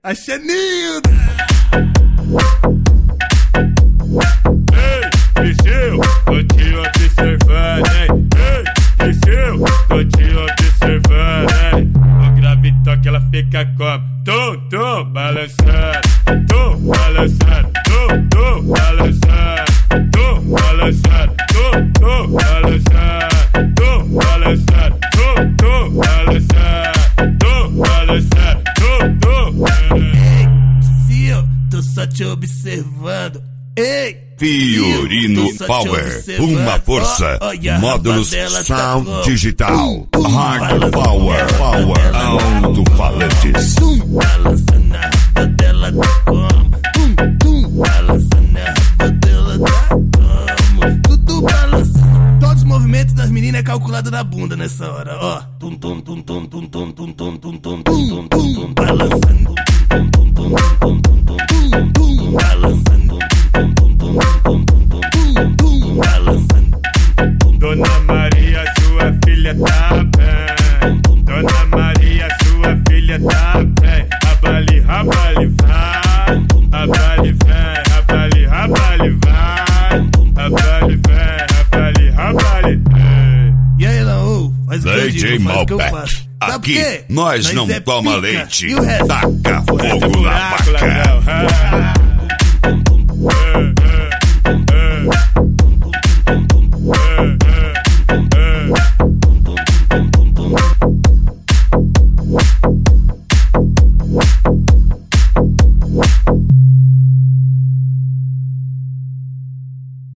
Achei lindo! Ei, Liceu, tô te observando, hein? Ei, Liceu, tô te observando, hein? O grave toque ela fica como? Tô balançando, tô balançando, tô balançando, tô balançando, tô balançando, tô balançando, tô balançando, tô balançando, tô. Ei, Sil, tô só te observando. Ei, Fiorino Power, uma força, módulos Sound Digital, Hard Power, alto-falantes. Balança na raba dela, tá como? Balança na raba dela, tá como? Tudo balançando. Todos os movimentos das meninas é calculado na bunda nessa hora, ó. Tum tum tum tum tum tum tum tum tum tum tum tum balançando. Tum tum tum tum tum tum tum balançando. Dona Maria, sua filha tá bem. Dona Maria, sua filha tá bem. Rabali, rabali, vai. Rabali, vem. Rabali, rabali, vai. Rabali, vem. Rabali, rabali, vem. E aí, Laú? Faz o que eu DJ digo, faz o que eu Malbec. faço. Sabe Aqui por quê? nós não é toma pica. leite, E o resto? taca Esse fogo na buraco, vaca. Ladrão.